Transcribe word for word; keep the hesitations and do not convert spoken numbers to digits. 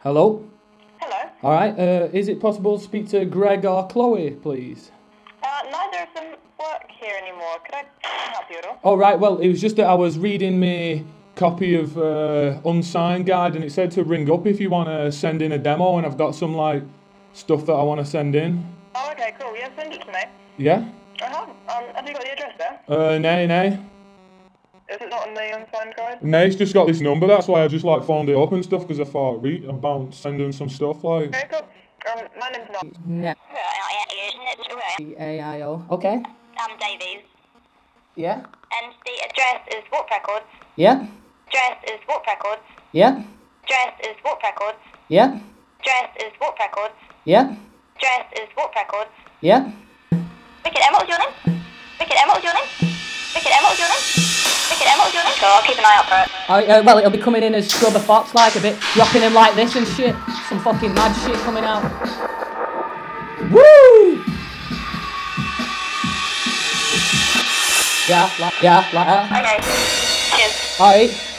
Hello? Hello. Alright, uh, is it possible to speak to Greg or Chloe, please? Uh, neither of them work here anymore. Could I help you at all? Oh, right, well, it was just that I was reading my copy of uh, Unsigned Guide and it said to ring up if you want to send in a demo, and I've got some, like, stuff that I want to send in. Oh, okay, cool. Yeah, send it to me. Yeah? Uh-huh. Um, have you got the address there? Uh, nay, nay. Is it not on the unsigned guide? Nay's just got this number, that's why I just, like, phoned it up and stuff, because I thought, re- about sending some stuff, like... Okay, cool. Um, my name's not. No. A I O. Okay. I'm Davies. Yeah. And the address is Warp Records. Yeah. Address is Warp Records. Yeah. Address is Warp Records. Yeah. Address is Warp Records. Yeah. Address is Warp Records. Yeah. Wicked M, what was your name? Wicked M, what was your name? Wicked M, what was your name? Wicked M, what was your name? Cool, I'll keep an eye out for it. Oh, uh, well, it'll be coming in as Scrubber Fox, like a bit, rocking him like this and shit. Some fucking mad shit coming out. Woo! Yeah, like, yeah, like that. Okay. Cheers. Alright.